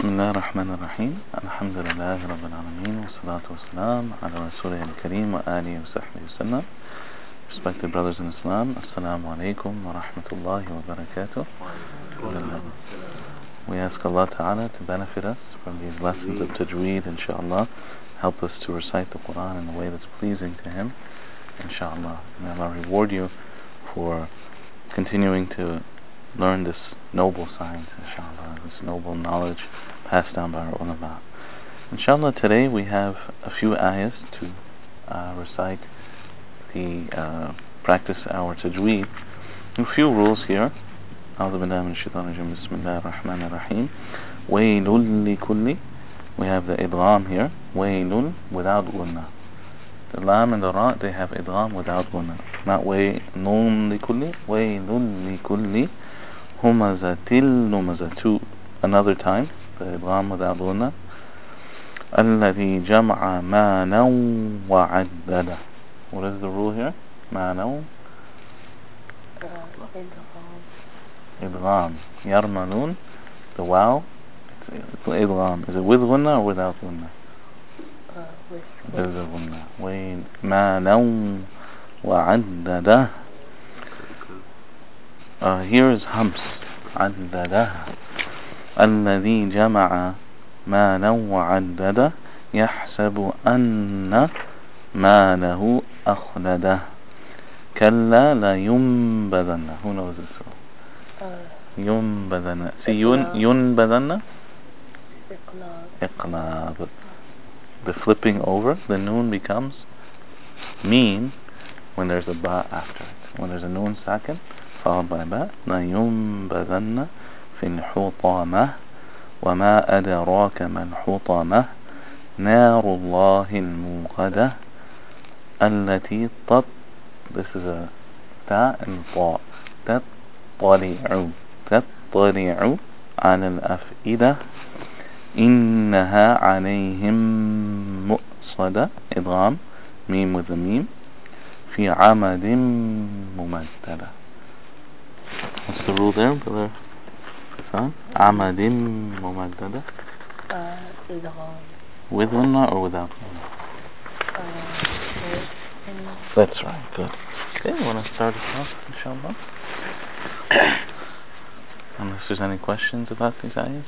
بسم الله الرحمن الرحيم الحمد لله رب العالمين والصلاة والسلام على رسوله الكريم وآله وصحبه وسلم. Respected brothers in Islam, Assalamu alaikum wa rahmatullahi wa barakatuh. We ask Allah Ta'ala to benefit us from these lessons of Tajweed, inshaAllah. Help us to recite the Quran in a way that's pleasing to Him, inshaAllah. May Allah reward you for continuing to learn this noble science, inshallah, this noble knowledge passed down by our ulama. Inshallah, today we have a few ayahs to recite practice our tajweed. A few rules here. أعوذ بالله من الشيطان الرجيم بسم الله الرحمن الرحيم ويل لكل. We have the idgham here. ويل without gunna. The lam and the ra, they have idgham without gunna. Not ويل لكل. ويل لكل همزة لمزة. Two another time, the idgham without gunna. الذي جمع مالا وعدده. What is the rule here? مالا idgham. يرملون, the wow, it's idgham. Is it with gunna or without gunna? With gunna. وين مالا وعدده. Here is hams. عدده. الذي جمع مالا وعدده يحسب أن ماله أخلده كلا لا ينبذن. Who knows this one? ينبذن. See, ينبذن. إقلاب. The flipping over, the noon becomes meen when there's a ba after it. When there's a noon sakin followed by ba. لا ينبذن في الحطمة وما أدراك ما الحطمة نار الله الموقدة التي This is a ta and ta. تطلع على الأفئدة إنها عليهم مؤصدة. إدغام ميم with the meme. في عمد ممددة. What's the rule there, brother? عمد ممددة. إدغام. With gunna or without gunna? That's right, good. Okay, we want to start us off, inshallah. Unless there's any questions about these ayahs?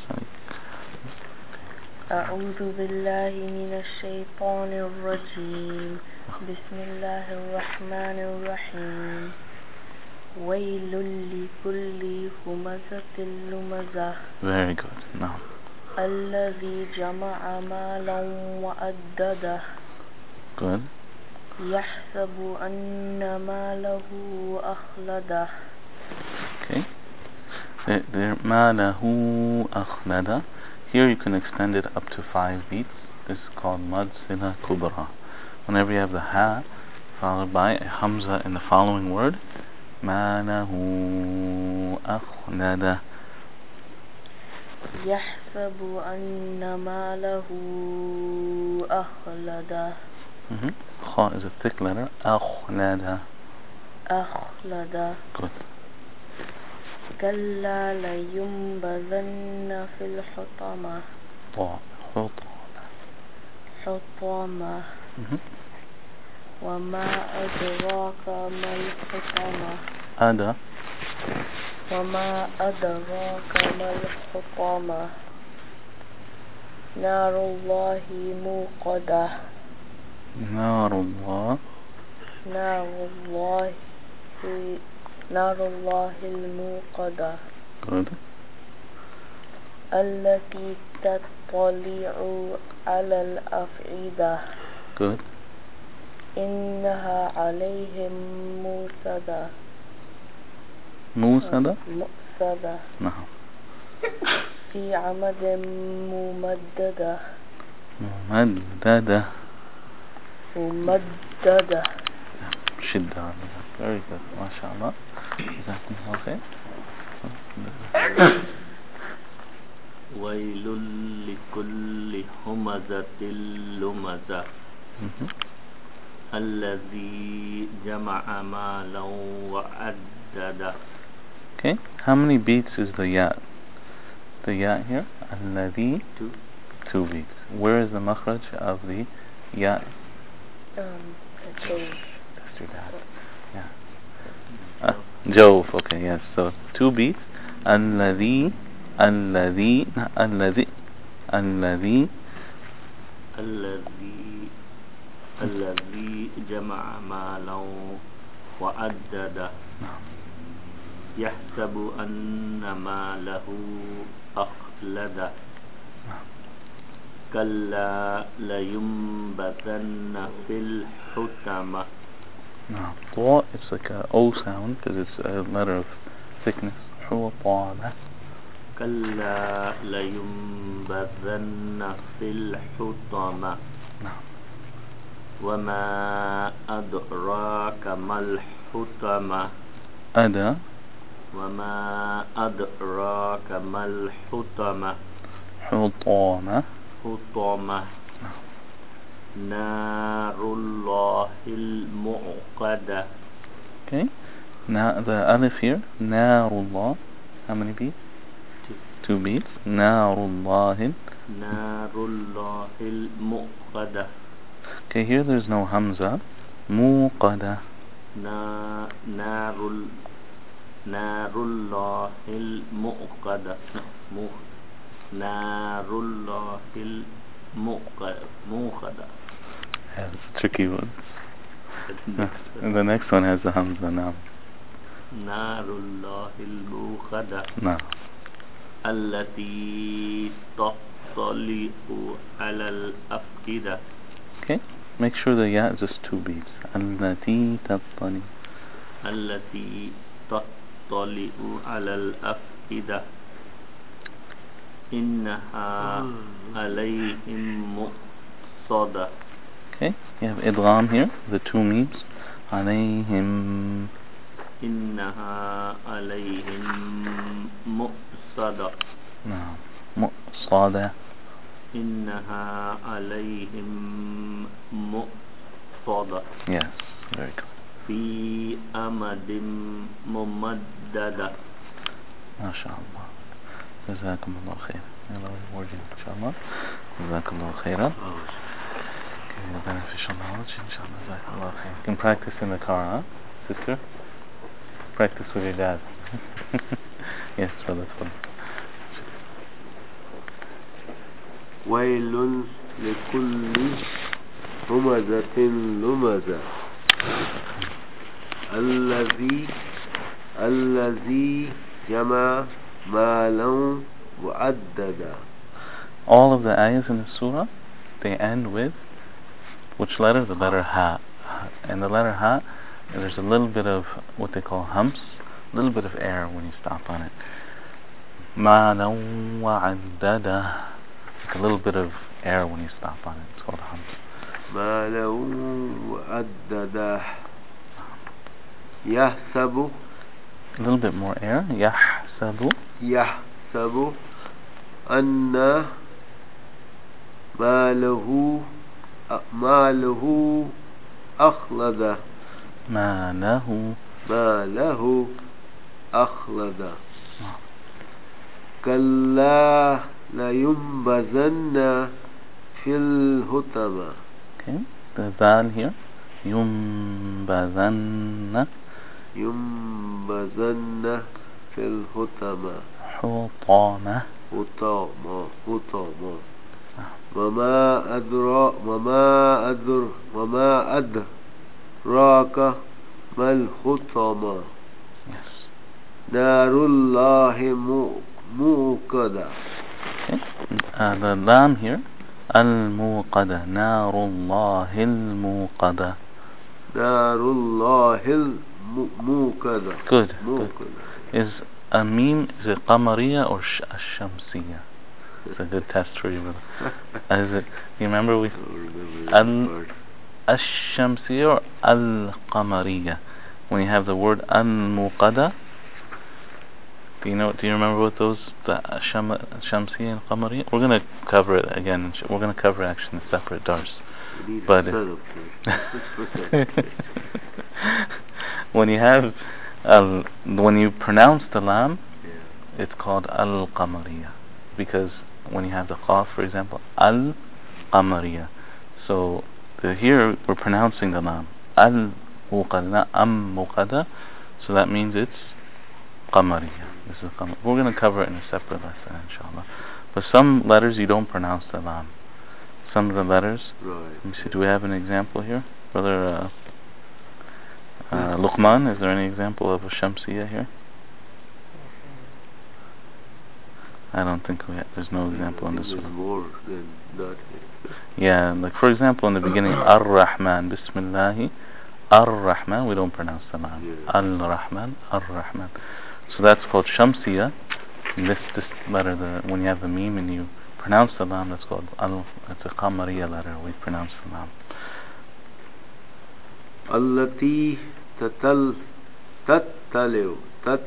أعوذ بالله من الشيطان الرجيم بسم الله الرحمن الرحيم ويل لكل همزة لمزة. Very good. Now. الذي جمع مالا وعدده. Good. يحسب أن ماله أخلده. Okay. ماله أخلده. Here you can extend it up to 5 beats. This is called mad sila kubra. Whenever you have the ha followed by a hamza in the following word, ماله أخلده. يحسب أن ماله أخلده. Kha is a thick letter. أخلده. أخلده. Good. كلا لينبذن في الحطمة. حطمة. وما أدراك ما الحطمة. وما أدراك ما الحطمة نار الله موقدة. نار الله. نار الله الموقدة. Good. التي تطلع على الأفئدة. Good. إنها عليهم موصدة. موصدة. نعم. في عمد ممددة. ممددة. شدة. Very good. ما شاء الله. جزاكم الله خير. ويل لكل همزة لمزة الذي جمع مالا وعدده. Okay. How many beats is the ya? the ya here? الذي. Two beats. Where is the makhraj of the ya? Jove. That's your dad. Yeah. Jove. Okay, yes. So 2 beats. الذي الذي الذي الذي الذي جمع مالا وعدده يحسب أن ماله أخلده كلا لينبذن في الحطمة. طاء, it's like a O sound because it's a letter of thickness. حطامة. كلا لينبذن في الحطمة. وما أدراك ما الحطمة. وما أدراك ما الحطمة. حطمة. نار الله الموقدة. Okay. Now the alif here, Narullah. How many beats? 2 beats. Narullah. Narullah الموقدة. Okay, here there's no hamza. Muqada. Narullah الموقدة. Narullah الموقدة. Yeah, it's a tricky one. And the next one has the hamza now. Narullah الموقدة. No. التي تطلع على الأفئدة. Okay, make sure the ya is just 2 beats. التي تطلع. التي تطلع على الأفئدة. إنها عليهم مؤصدة. Okay, you have idgham here, the 2 meems. عليهم. إنها عليهم مؤصدة. No. مؤصدة. إنها عليهم مؤصدة. Yes, very good. في أمد ممددة. ما شاء الله. جزاكم الله خير. يلا reward you inshallah. جزاكم الله خيرا. Okay, beneficial knowledge inshallah. جزاكم الله خير. You can practice in the car, huh? Sister? Practice with your dad. Yes, brother. ويل لكل همزة لمزة الذي جمع مالا وعددا. All of the ayahs in the surah, they end with which letter? The letter ha. And the letter ha, there's a little bit of what they call humps, a little bit of air when you stop on it. مالا وعددا. Like a little bit of air when you stop on it. It's called a hump. مالا وعددا يحسب. A little bit more air. يحسب. يحسب أن ماله أخلد. ماله أخلد. كلا لينبذن في الحطمة. Okay, the zal here. ينبذن. ينبذن في الحطمة. حطامة. حطمة. وما أدراك ما الحطمة. Yes. نار الله موقدة. Okay. The lam here. الموقدة. نار الله الموقدة. نار الله الموقدة. Good. Is a meme, is it qamariya or shamsiya? It's a good test for you, brother. Is it, you remember we al-shamsiya or al-qamariya? When you have the word al-muqada, do you remember what those, the shamsiya and qamariya? We're going to cover it again. We're going to cover it actually in a separate dars. But when you have when you pronounce the lam, it's called al-qamariya. because when you have the qaf, for example, al-qamariya. So here we're pronouncing the lam. Al-muqadda, not am-muqadda. So that means it's qamariya. This is qamar. We're going to cover it in a separate lesson, inshallah. But some letters you don't pronounce the lam. Some of the letters. Right. Let me see, do we have an example here? Brother Luqman, is there any example of a shamsiya here? I don't think there's no example in this There's one. more than that. Yeah, like for example in the beginning, Ar-Rahman, Bismillahi, Ar-Rahman, we don't pronounce the lam. Yeah. Al-Rahman, Ar-Rahman. So that's called shamsiya. This letter, when you have the meme and you pronounce the lam, that's called it's a qamariya letter. We pronounce the lam. التي تطلع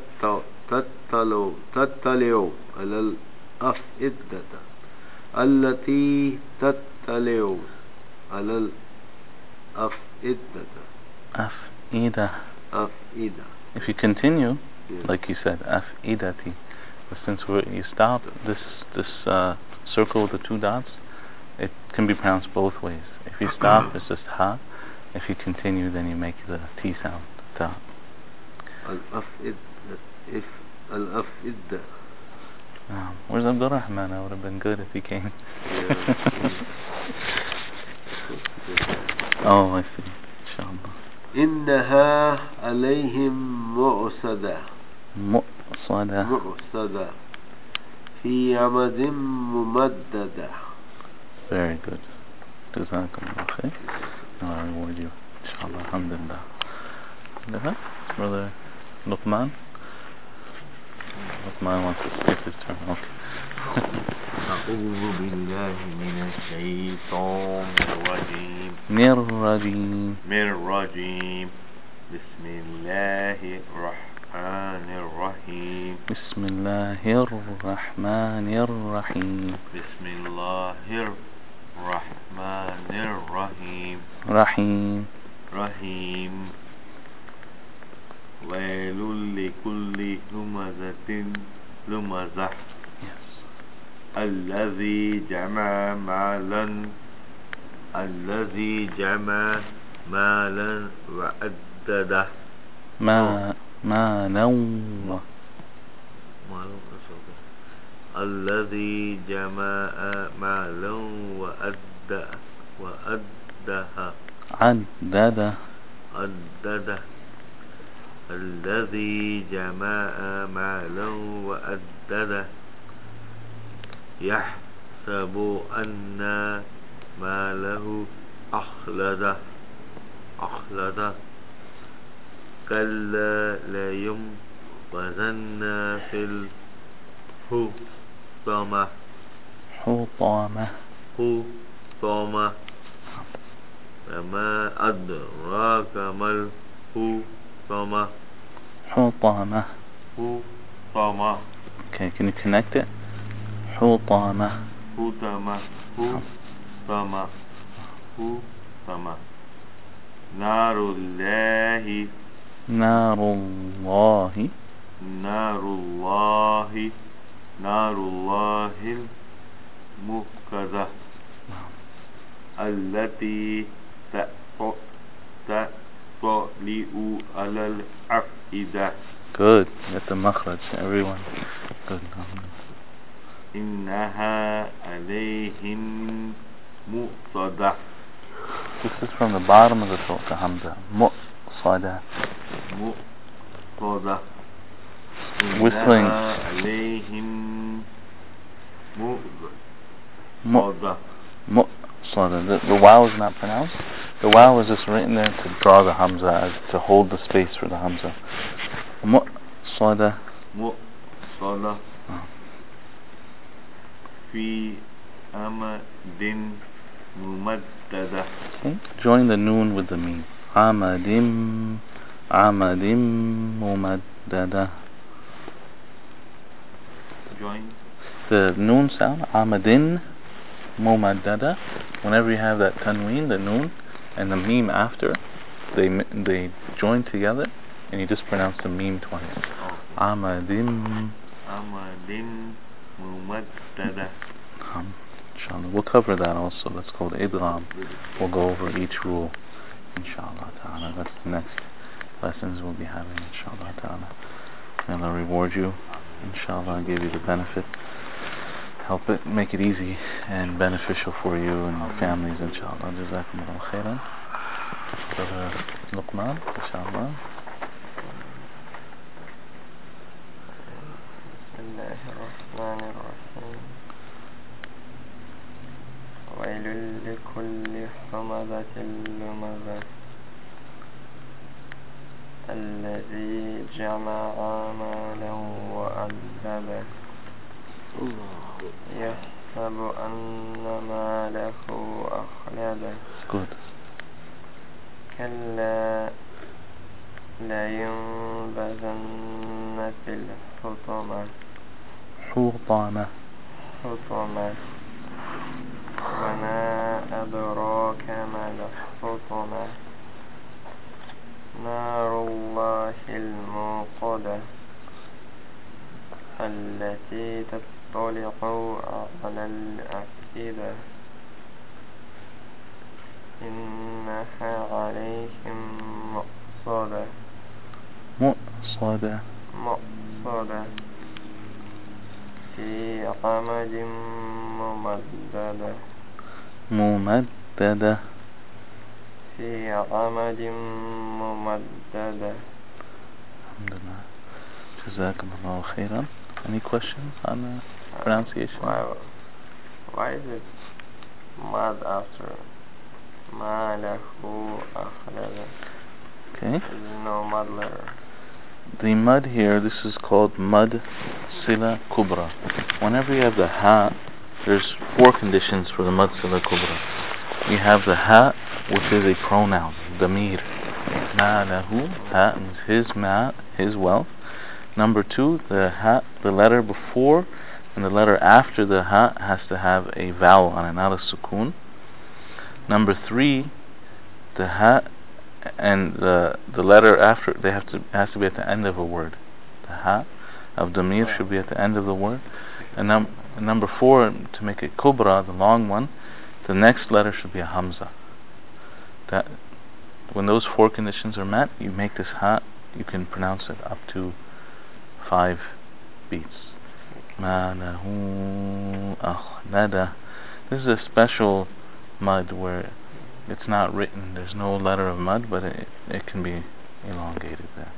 على الأفئدة. التي تطلع على الأفئدة. Afida. أفئدة. If you continue, Yeah. like you said, afidati. But since you stop this circle with the two dots, it can be pronounced both ways. If you stop, it's just ha. If you continue, then you make the T sound, ta. الأفئدة. Where's Abdul Rahman? I would have been good if he came. Yeah. Oh, I see. Inshallah. إنها عليهم مؤصدة. Mu'sada. في عمد ممددة. Very good. Jazakumullah khair. I reward you. Inshallah. Alhamdulillah. Brother Luqman? Luqman wants to skip his turn. Okay. أعوذ بالله من الشيطان الرجيم Mir-rajim. بسم الله الرحمن الرحيم Bismillahir-Rahmanir-Rahim. بسم الله الرحمن الرحيم Rahim. رحيم ويل لكل همزة لمزة Yes. الذي جمع مالا وعدده Ma-naw. الذي جمع مالا وعدده Addada. الذي جمع مالا وعدده يحسب أن ماله أخلده كلا لينبذن في الحطمة Hutama. وما أدراك ما الحطمة Hutama. Okay, can you connect it? Hutama. نار الله Narullahi. الموقدة التي تطلع على الأفئدة Good. Get the makhraj, everyone. Good. إنها عليهم مؤصدة. This is from the bottom of the throat, the hamza. Mu'sada. مؤصدة. Whistling. إنها عليهم مؤصدة. Mu'sada. The wow is not pronounced. The wow is just written there to draw the hamza, to hold the space for the hamza. Mu'sada. مؤصدة. في أمد ممددة. Okay. Join the noon with the meme. Amadim mumaddada. Join. The noon sound, amadin mumaddada. Whenever you have that tanween, the noon, and the meme after, they join together, and you just pronounce the meme twice. Amadim mumaddada. Inshallah, we'll cover that also. That's called idgham. We'll go over each rule, inshallah ta'ala. That's the next lessons we'll be having, inshallah ta'ala. May Allah reward you, inshallah, and give you the benefit. Help it, make it easy and beneficial for you and your families, inshallah. Jazakumullah khairan. Brother Luqman, inshallah. ويل لكل همزة لمزة الذي جمع مالا وعدده يحسب أن ماله أخلده. Good. كلا لينبذن في الحطمة حطمة. وما أدراك ما الحطمة نار الله الموقدة التي تطلع على الأفئدة إنها عليهم مؤصدة في عمد ممددة. في عمد ممددة. Alhamdulillah. Jazakumullah khairan. Any questions on the pronunciation? Why is it mad after malahu akhlada? Okay. There's no mud letter. The mud here, this is called mud sila kubra. Whenever you have the ha, there's 4 conditions for the mud sila kubra. You have the ha, which is a pronoun, damir. Ma lahu, ha means his ma, his wealth. Number 2, the ha, the letter before and the letter after the ha has to have a vowel on it, not a sukoon. Number 3, the ha and the letter after, has to be at the end of a word. The ha of damir should be at the end of the word. And number 4, to make it kubra, the long one, the next letter should be a hamza. That when those 4 conditions are met, you make this ha, you can pronounce it up to 5 beats. Ma lahu akhlada. This is a special mud where it's not written, there's no letter of mud, but it can be elongated there.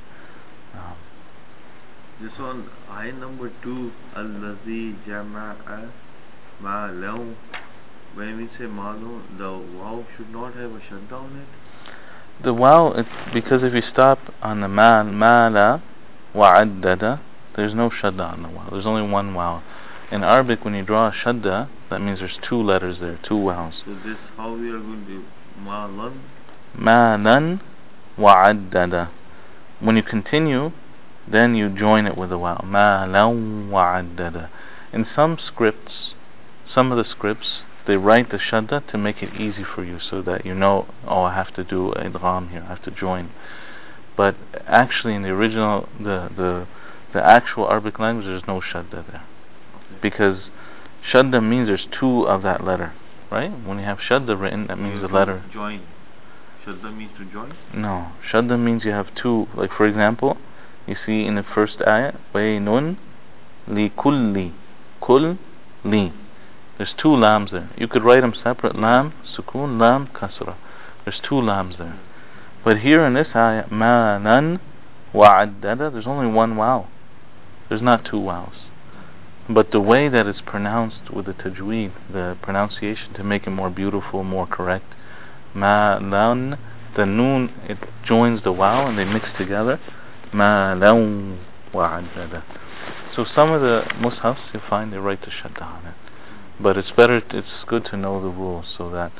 This one, I number 2, Allazi jama'a ma'lahu. When we say ma'lu, the waw should not have a shadda on it. The waw, because if you stop on the ma'la wa'addada, there's no shadda on the waw. There's only one waw. In Arabic, when you draw a shadda, that means there's 2 letters there, 2 waws. So this, how we are going to do ma'lan? Ma'lan wa'addada. When you continue, then you join it with a waw. Ma'lan wa'addada. In some scripts, some of the scripts, they write the shadda to make it easy for you, so that you know, oh, I have to do idgham here, I have to join. But actually, in the original, the actual Arabic language, there's no shadda there, because shadda means there's 2 of that letter, right? When you have shadda written, that means the letter. Join. Shadda means to join? No, shadda means you have 2. Like for example, you see in the first ayah, waynun li kulli, kul li. There's 2 lams there. You could write them separate, lam, sukoon, lam, kasra. There's 2 lams there. But here in this ayah, ma'lan wa'addada, there's only 1 waw. There's not 2 waws. But the way that it's pronounced with the tajweed, the pronunciation, to make it more beautiful, more correct, ma'lan, the noon, it joins the waw and they mix together. Ma'lan wa'addada. So some of the mushafs, you'll find they write the shadda on it. But it's good to know the rules, so that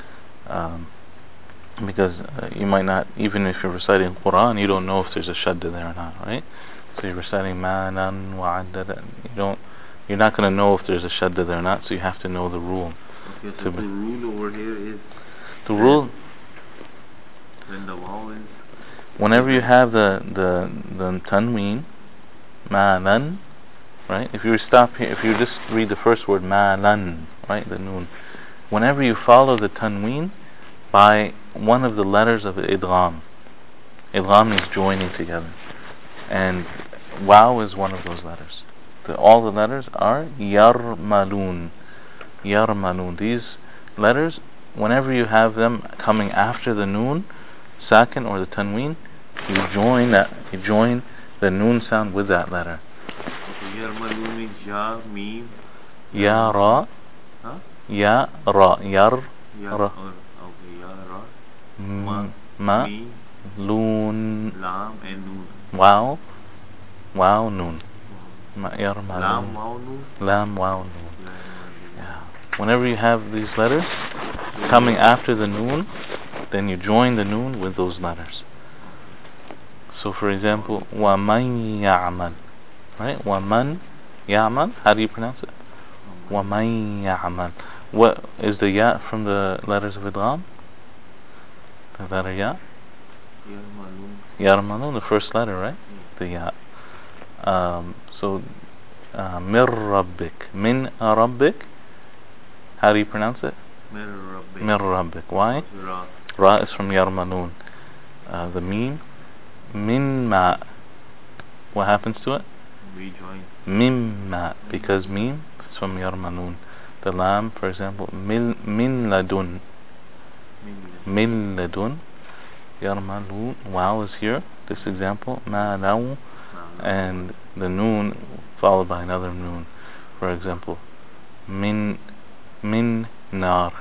because you might not, even if you're reciting Quran, you don't know if there's a shadda there or not, right? So you're reciting ma'lan wa'addada, you're not going to know if there's a shadda there or not, so you have to know the rule. Okay, so the rule over here is, the rule, when the waw is, whenever you have the tanween, ma'lan right? If you stop here, if you just read the first word, malan, right, the noon, whenever you follow the tanween by one of the letters of idgham, idgham means joining together, and waw is one of those letters. All the letters are yarmalun, yarmalun. These letters, whenever you have them coming after the noon, sakin or the tanween, you join the noon sound with that letter. Yarmalun means ya, mim, Ya ra, huh? ya ra, yar Ya, ra, okay, ya, ra, ma, mi, loon, lam, and noon. wow, wow, noon. Yarmalun. Lam, wow, noon. Lam, wow, noon. Lam, wow, noon. Yeah. Whenever you have these letters coming after the noon, then you join the noon with those letters. So for example, وَمَنْ يَعْمَلْ, right? وَمَنْ يَعْمَلْ, how do you pronounce it? وَمَنْ يَعْمَلْ. What is the ya from the letters of idgham? The letter ya? Yarmalun. Yarmalun, the first letter, right? The ya. So mir rabbik, min rabbik, how do you pronounce it? Mir rabbik. Mir rabbik. Why? Ra. Ra is from yarmalun. The mim, min ma, what happens to it? We join. Mimma, because mim is from yarmalun. The lam, for example, min ladun, min ladun, yarmalun. Wow is here, this example, ma law, and the noon followed by another noon. For example, min nar,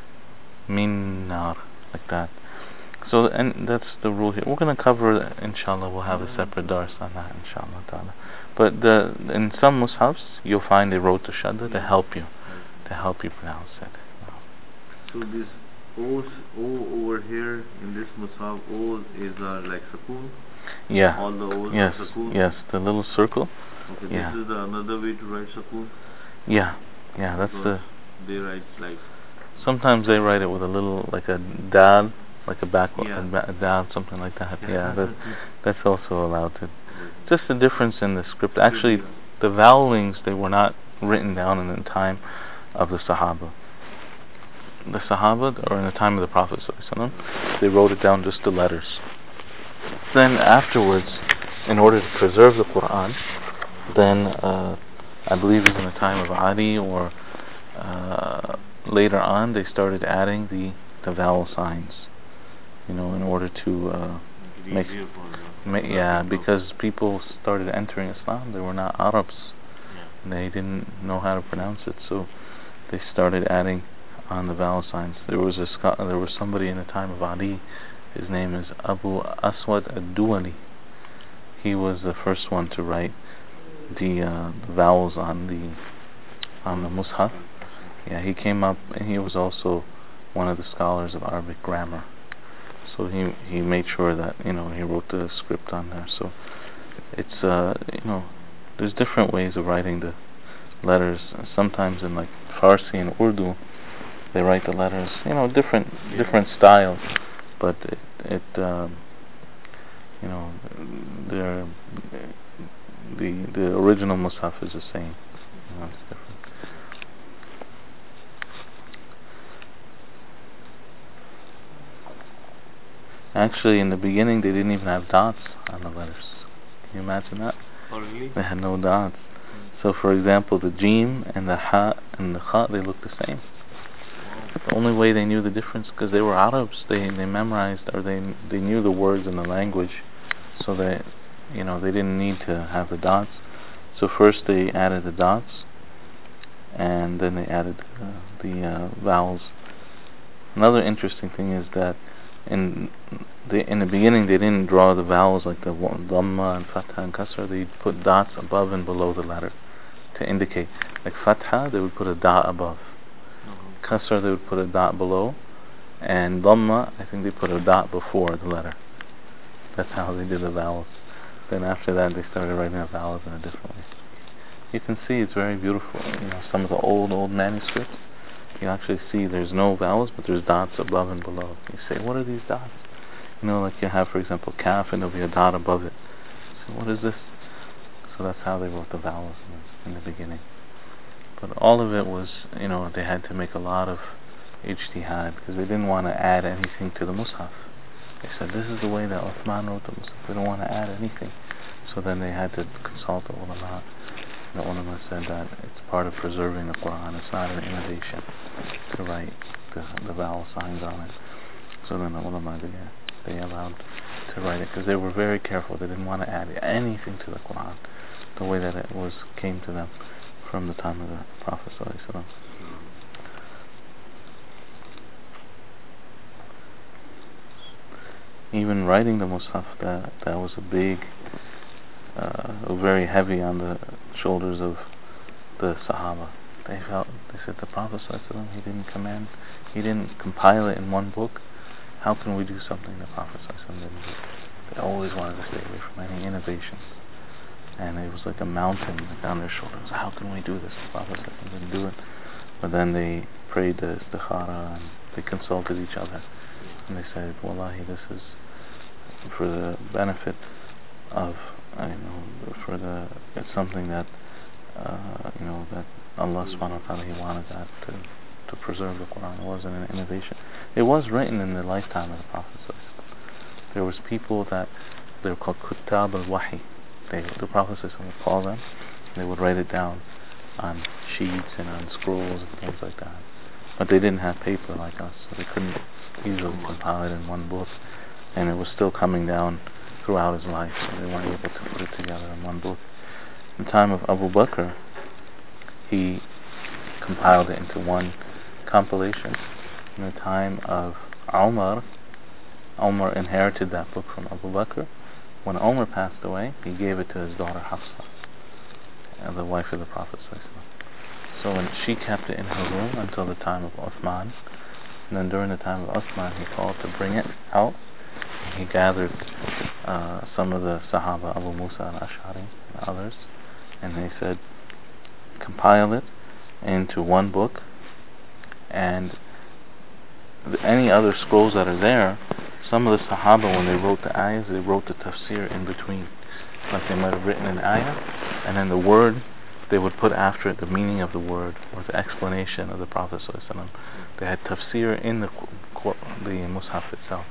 like that. So, and that's the rule here. We're going to cover, inshallah, we'll have a separate dars on that, inshallah ta'ala. But in some mushafs, you'll find they wrote the shadda to help you pronounce it. So this O over here in this mushaf, O is like sukoon. Yeah. All the O's Yes. are sukoon. Yes. The little circle. Okay. Yeah. This is another way to write sukoon. Yeah. Yeah. That's Because they write like. Sometimes they write it with a little, like a dal, like a backward, Yeah. a dal, something like that. Yeah. That's also allowed to. Just the difference in the script. Actually, the vowelings, they were not written down in the time of the Sahaba. The Sahaba, or in the time of the Prophet ﷺ, they wrote it down, just the letters. Then afterwards, in order to preserve the Quran, then I believe it was in the time of Ali, or later on, they started adding the vowel signs, in order to because people started entering Islam. They were not Arabs, and they didn't know how to pronounce it, so they started adding on the vowel signs. There was somebody in the time of Ali. His name is Abu Aswad ad-Duwali. He was the first one to write the vowels on the mushaf. Yeah, he came up, and he was also one of the scholars of Arabic grammar. So he made sure that he wrote the script on there. So it's there's different ways of writing the letters. Sometimes in like Farsi and Urdu, they write the letters different styles, but the original mushaf is the same. It's different. Actually, in the beginning, they didn't even have dots on the letters. Can you imagine that? Oh, really? They had no dots. So, for example, the jim and the ha and the kha, they looked the same. The only way they knew the difference, because they were Arabs, they memorized, or they knew the words in the language, so that they didn't need to have the dots. So first they added the dots, and then they added the vowels. Another interesting thing is that in the beginning they didn't draw the vowels like the dhamma and fatha and kasra. They put dots above and below the letter to indicate. Like fatha, they would put a dot above. Kasra, they would put a dot below, and dhamma, I think they put a dot before the letter. That's how they did the vowels. Then after that, they started writing the vowels in a different way. You can see it's very beautiful. Some of the old manuscripts, you actually see there's no vowels, but there's dots above and below. You say, what are these dots? Like you have, for example, kaf, and there'll be a dot above it. So what is this? So that's how they wrote the vowels in the beginning. But all of it was, they had to make a lot of ijtihad because they didn't want to add anything to the Mus'haf. They said this is the way that Uthman wrote the Mus'haf. They don't want to add anything. So then they had to consult the ulama. The ulama said that it's part of preserving the Quran. It's not an innovation to write the vowel signs on it. So then the ulama, they allowed to write it because they were very careful. They didn't want to add anything to the Quran the way that it came to them from the time of the Prophet ﷺ. Even writing the Mus'haf, that was a big, very heavy on the shoulders of the Sahaba. They said the Prophet ﷺ, he didn't compile it in one book. How can we do something the Prophet ﷺ didn't do? They always wanted to stay away from any innovations. And it was like a mountain on their shoulders. How can we do this? The Prophet ﷺ didn't do it. But then they prayed the istikhara and they consulted each other. And they said, Wallahi, this is for the benefit of, it's something that, that Allah subhanahu wa ta'ala, He wanted that to preserve the Quran. It wasn't an innovation. It was written in the lifetime of the Prophet ﷺ. There was people that, they were called Kuttab al-Wahi. The Prophet ﷺ would call them, they would write it down on sheets and on scrolls and things like that. But they didn't have paper like us, so they couldn't easily compile it in one book. And it was still coming down throughout his life, so they weren't able to put it together in one book. In the time of Abu Bakr, he compiled it into one compilation. In the time of Umar inherited that book from Abu Bakr. When Umar passed away, he gave it to his daughter Hafsa, the wife of the Prophet ﷺ. So when she kept it in her room until the time of Uthman, and then during the time of Uthman, he called to bring it out. He gathered some of the Sahaba, Abu Musa al-Ash'ari and others, and they said, compile it into one book, and any other scrolls that are there, some of the Sahaba, when they wrote the ayahs, they wrote the tafsir in between. Like they might have written an ayah, and then the word, they would put after it the meaning of the word, or the explanation of the Prophet ﷺ. They had tafsir in the Mus'haf itself.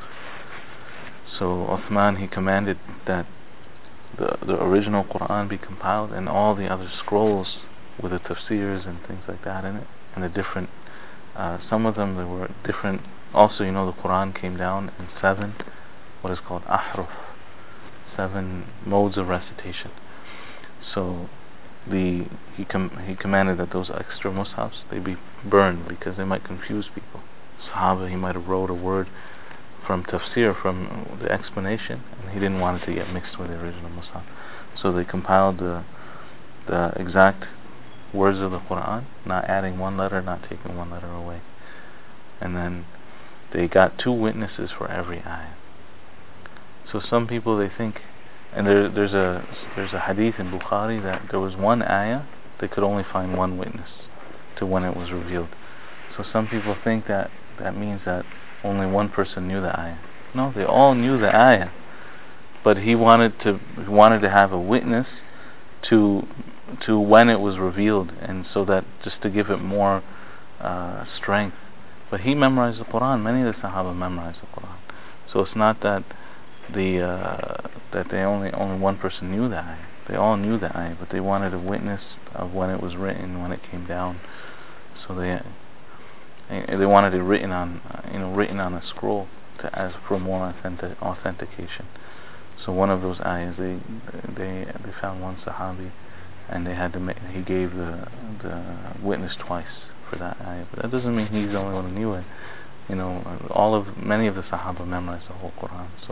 So Uthman, he commanded that the original Quran be compiled, and all the other scrolls with the tafsirs and things like that in it, and the different, some of them, there were different. Also, the Quran came down in 7, what is called ahruf, 7 modes of recitation. So he commanded that those extra mushafs, they be burned because they might confuse people. Sahaba, he might have wrote a word from tafsir, from the explanation, and he didn't want it to get mixed with the original mushaf. So they compiled the exact words of the Quran, not adding one letter, not taking one letter away. And then they got 2 witnesses for every ayah. So some people, they think, and there's a hadith in Bukhari that there was one ayah, they could only find one witness to when it was revealed. So some people think that means that only one person knew the ayah. No, they all knew the ayah, but he wanted to have a witness to when it was revealed, and so that just to give it more strength. But he memorized the Quran. Many of the Sahaba memorized the Quran. So it's not that that they only one person knew the ayah. They all knew the ayah, but they wanted a witness of when it was written, when it came down. So they wanted it written on a scroll for more authentication. So one of those ayahs, they found one Sahabi, and he gave the witness twice for that ayah. But that doesn't mean he's the only one who knew it. Many of the Sahaba memorized the whole Quran. So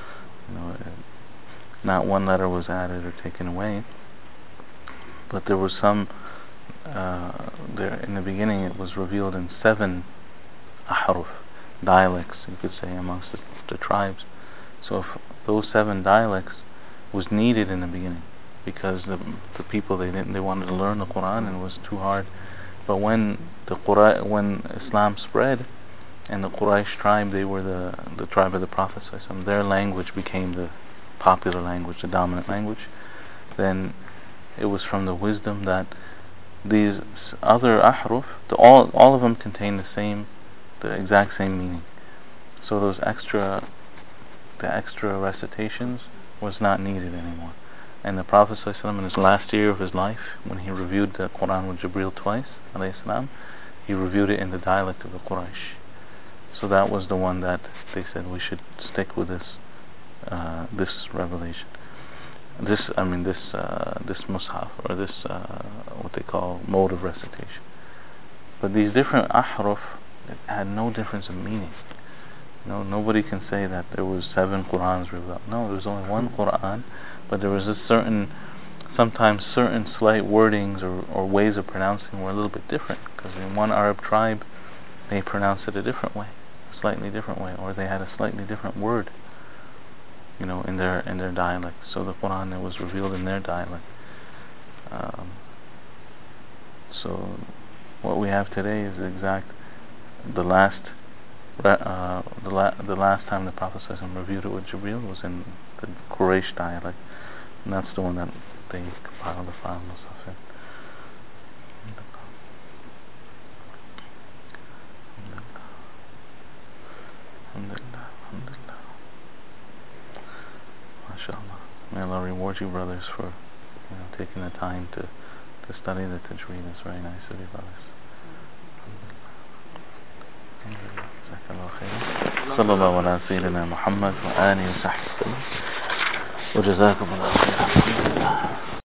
not one letter was added or taken away. But there was some. There in the beginning, it was revealed in 7 ahruf, dialects, you could say, amongst the tribes. So if those 7 dialects was needed in the beginning, because the people they wanted to learn the Quran and it was too hard. But when Islam spread, and the Quraysh tribe, they were the tribe of the Prophet ﷺ, their language became the popular language, the dominant language. Then it was from the wisdom that these other ahruf, all of them contain the exact same meaning. So those extra recitations was not needed anymore. And the Prophet ﷺ, in his last year of his life, when he reviewed the Quran with Jibreel twice, ﷺ, he reviewed it in the dialect of the Quraysh. So that was the one that they said we should stick with this revelation. This mushaf, or this what they call mode of recitation. But these different ahruf had no difference in meaning. Nobody can say that there was 7 Qurans revealed. No, there was only one Quran, but there was sometimes certain slight wordings or ways of pronouncing were a little bit different, because in one Arab tribe they pronounced it a different way, a slightly different way, or they had a slightly different word, in their dialect. So the Quran, it was revealed in their dialect. So what we have today is the last time the Prophet ﷺ reviewed it with Jibreel was in the Quraysh dialect, and that's the one that they compiled the file Musaf in. Alhamdulillah. MashaAllah. May Allah reward you, brothers, for taking the time to study the tajweed. It's very nice of you, brothers. Alhamdulillah. Jazakallah khairan. Sallallahu ala Sayyidina Muhammad wa alihi wa sahbihi wa jazakum Allah khairan. Alhamdulillah.